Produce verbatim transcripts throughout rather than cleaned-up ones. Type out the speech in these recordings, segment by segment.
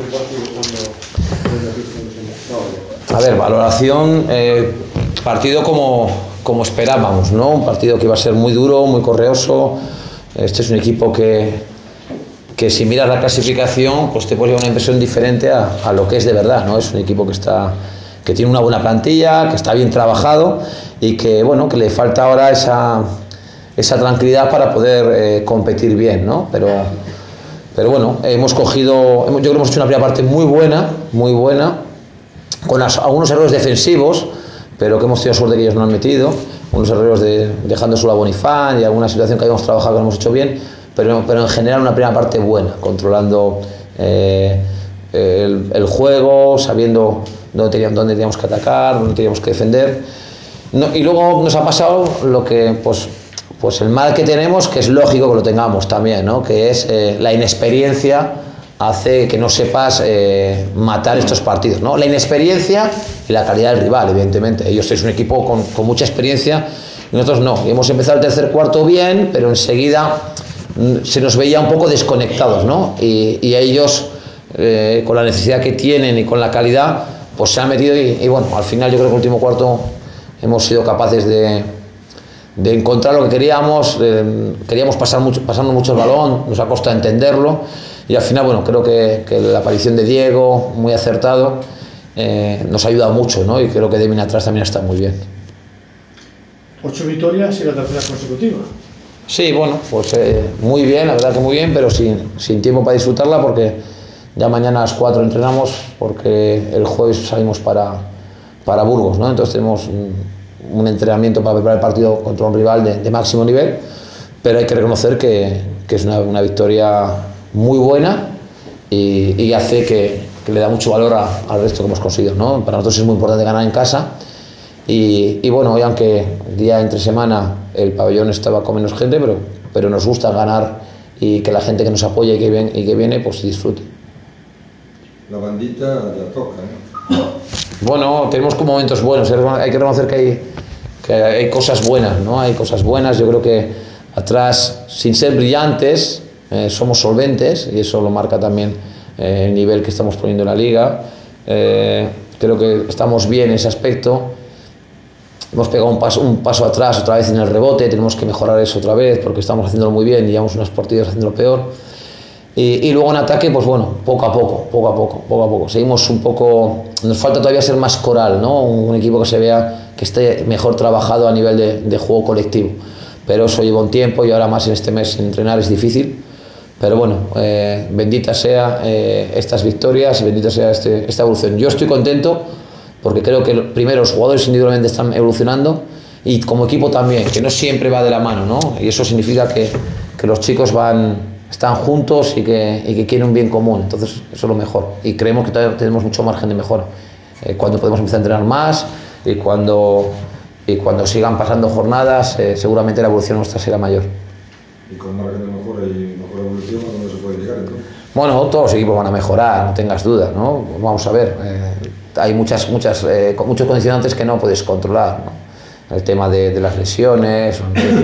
A ver, valoración, eh, partido como, como esperábamos, ¿no? Un partido que iba a ser muy duro, muy correoso. Este es un equipo que, que si miras la clasificación, pues te puede llevar una impresión diferente a, a lo que es de verdad, ¿no? Es un equipo que está, que tiene una buena plantilla, que está bien trabajado y que, bueno, que le falta ahora esa, esa tranquilidad para poder eh, competir bien, ¿no? Pero, pero bueno, hemos cogido, yo creo que hemos hecho una primera parte muy buena, muy buena, con las, algunos errores defensivos, pero que hemos tenido suerte que ellos no han metido, unos errores de, dejando solo a Bonifán y alguna situación que habíamos trabajado que no hemos hecho bien, pero, pero en general una primera parte buena, controlando eh, el, el juego, sabiendo dónde teníamos, dónde teníamos que atacar, dónde teníamos que defender. No, y luego nos ha pasado lo que, pues, pues el mal que tenemos, que es lógico que lo tengamos también, ¿no? Que es eh, la inexperiencia hace que no sepas eh, matar estos partidos, ¿no? La inexperiencia y la calidad del rival, evidentemente. Ellos es un equipo con, con mucha experiencia y nosotros no. Y hemos empezado el tercer cuarto bien, pero enseguida mm, se nos veía un poco desconectados, ¿no? Y, y ellos, eh, con la necesidad que tienen y con la calidad, pues se han metido y, y bueno, al final yo creo que el último cuarto hemos sido capaces de, de encontrar lo que queríamos. Eh, queríamos pasar mucho, pasando mucho el balón, nos ha costado entenderlo. Y al final, bueno, creo que, que la aparición de Diego, muy acertado, eh, nos ha ayudado mucho, ¿no? Y creo que de bien atrás también está muy bien. Ocho victorias y la tercera consecutiva. Sí, bueno, pues eh, muy bien, la verdad que muy bien, pero sin, sin tiempo para disfrutarla porque ya mañana a las cuatro entrenamos porque el jueves salimos para, para Burgos, ¿no? Entonces tenemos un, un entrenamiento para preparar el partido contra un rival de, de máximo nivel, pero hay que reconocer que, que es una, una victoria muy buena y, y hace que, que le da mucho valor a, al resto que hemos conseguido, ¿no? Para nosotros es muy importante ganar en casa y, y bueno, hoy aunque día entre semana el pabellón estaba con menos gente, pero, pero nos gusta ganar y que la gente que nos apoya y que, ven, y que viene pues disfrute. La bandita la toca, ¿no? Bueno, tenemos como momentos buenos, hay que reconocer que hay, que hay cosas buenas, ¿no? Hay cosas buenas, yo creo que atrás, sin ser brillantes, Eh, somos solventes y eso lo marca también eh, el nivel que estamos poniendo en la liga. Eh, creo que estamos bien en ese aspecto. Hemos pegado un paso, un paso atrás otra vez en el rebote, tenemos que mejorar eso otra vez porque estamos haciéndolo muy bien y llevamos unos partidos haciéndolo peor. Y, y luego en ataque, pues bueno, poco a poco, poco a poco, poco a poco. Seguimos un poco, nos falta todavía ser más coral, ¿no? Un, un equipo que se vea que esté mejor trabajado a nivel de, de juego colectivo. Pero eso lleva un tiempo y ahora más en este mes sin entrenar es difícil. Pero bueno, eh, bendita sea eh, estas victorias y bendita sea este, esta evolución. Yo estoy contento porque creo que primero los jugadores individualmente están evolucionando y como equipo también, que no siempre va de la mano, ¿no? Y eso significa que, que los chicos van, están juntos y que, y que quieren un bien común. Entonces eso es lo mejor y creemos que todavía tenemos mucho margen de mejora. Eh, cuando podemos empezar a entrenar más y cuando, y cuando sigan pasando jornadas, eh, seguramente la evolución nuestra será mayor. Y con margen de mejora y mejor evolución, ¿a dónde se puede llegar entonces? Bueno, todos los equipos van a mejorar, no tengas dudas, ¿no? Vamos a ver, eh, hay muchas, muchas, eh, muchos condicionantes que no puedes controlar, ¿no? El tema de, de las lesiones,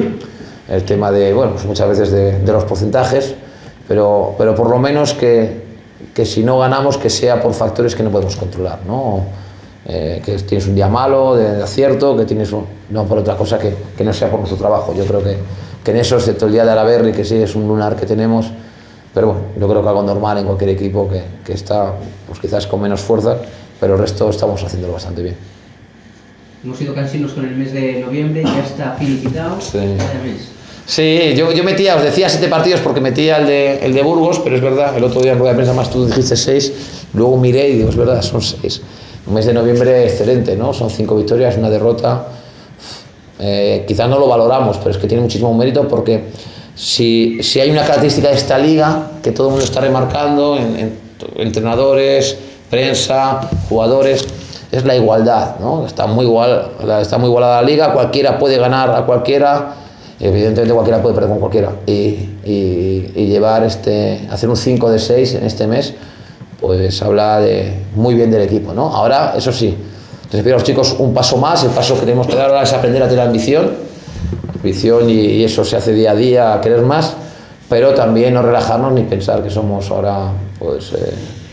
el tema de, bueno, pues muchas veces de, de los porcentajes, pero, pero por lo menos que, que si no ganamos que sea por factores que no podemos controlar, ¿no? Eh, que tienes un día malo de, de acierto, que tienes un, no por otra cosa que, que no sea por nuestro trabajo. Yo creo que, que en eso, excepto el día de Alaberri, que sí es un lunar que tenemos, pero bueno, yo creo que algo normal en cualquier equipo que, que está pues quizás con menos fuerza, pero el resto estamos haciéndolo bastante bien. Hemos sido cansinos con el mes de noviembre, ya está finiquitado. Sí. Cada mes. Sí, yo, yo metía, os decía siete partidos porque metía el de, el de Burgos, pero es verdad, el otro día en rueda de prensa más tú dijiste seis, luego miré y digo, es verdad, son seis. Un mes de noviembre excelente, ¿no? Son cinco victorias, una derrota. Eh, quizás no lo valoramos, pero es que tiene muchísimo mérito porque si, si hay una característica de esta liga que todo el mundo está remarcando, en, en, entrenadores, prensa, jugadores, es la igualdad, ¿no? Está muy igual, está muy igualada la liga, cualquiera puede ganar a cualquiera, evidentemente cualquiera puede perder con cualquiera y, y, y llevar este, hacer un cinco de seis en este mes, pues habla de, muy bien del equipo, ¿no? Ahora, eso sí, les pido a los chicos un paso más, el paso que tenemos que dar ahora es aprender a tener ambición, ambición y, y eso se hace día a día, a querer más, pero también no relajarnos ni pensar que somos ahora, pues, eh,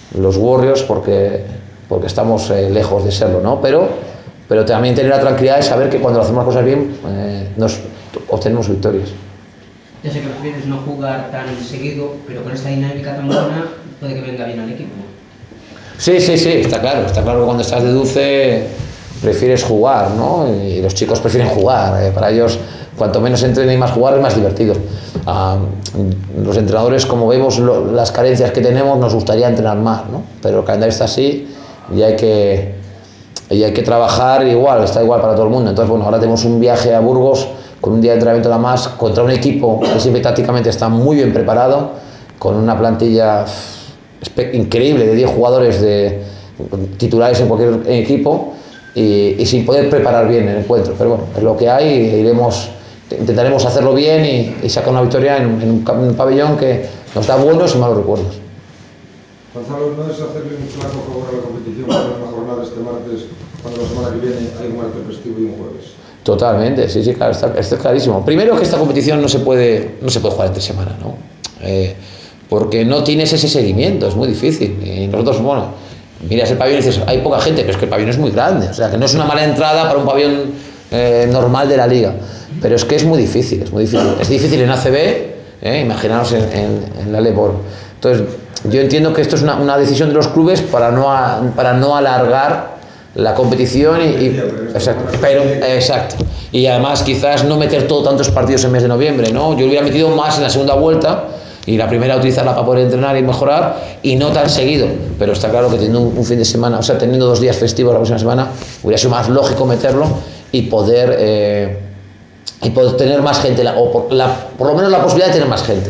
los Warriors porque, porque estamos eh, lejos de serlo, ¿no? Pero, pero también tener la tranquilidad de saber que cuando hacemos las cosas bien eh, nos obtenemos victorias. Ya sé que prefieres no jugar tan seguido, pero con esta dinámica tan buena puede que venga bien al equipo. Sí, sí, sí, está claro. Está claro que cuando estás de dulce prefieres jugar, ¿no? Y los chicos prefieren jugar. Eh, para ellos, cuanto menos entrenen y más jugar, es más divertido. Ah, los entrenadores, como vemos lo, las carencias que tenemos, nos gustaría entrenar más, ¿no? Pero el calendario está así y hay que, y hay que trabajar igual, está igual para todo el mundo. Entonces, bueno, ahora tenemos un viaje a Burgos con un día de entrenamiento nada más, contra un equipo que siempre tácticamente está muy bien preparado, con una plantilla increíble de diez jugadores de, titulares en cualquier equipo y, y sin poder preparar bien el encuentro. Pero bueno, es lo que hay e iremos, intentaremos hacerlo bien y, y sacar una victoria en, en, un, en un pabellón que nos da buenos y malos recuerdos. Gonzalo, ¿no es hacerle un flaco favor a la competición para una jornada este martes, cuando la semana que viene hay un martes festivo y un jueves? Totalmente, sí, sí, claro, está, está clarísimo. Primero que esta competición no se puede, no se puede jugar entre semana, ¿no? Eh, porque no tienes ese seguimiento, es muy difícil. Y nosotros, bueno, miras el pabellón y dices, hay poca gente, pero es que el pabellón es muy grande, o sea, que no es una mala entrada para un pabellón eh, normal de la liga, pero es que es muy difícil, es muy difícil. Es difícil en A C B, eh, imaginaos en, en, en la Lebor. Entonces, yo entiendo que esto es una, una decisión de los clubes para no, a, para no alargar la competición y, y exacto, pero exacto, y además quizás no meter todo tantos partidos en mes de noviembre, ¿no? Yo hubiera metido más en la segunda vuelta y la primera utilizarla para poder entrenar y mejorar y no tan seguido, pero está claro que teniendo un, un fin de semana, o sea, teniendo dos días festivos la próxima semana, hubiera sido más lógico meterlo y poder eh, y poder tener más gente, la, o por, la, por lo menos la posibilidad de tener más gente.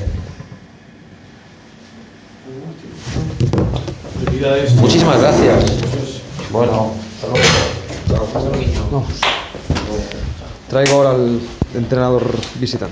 Muchísimas gracias. Bueno, traigo ahora al entrenador visitante.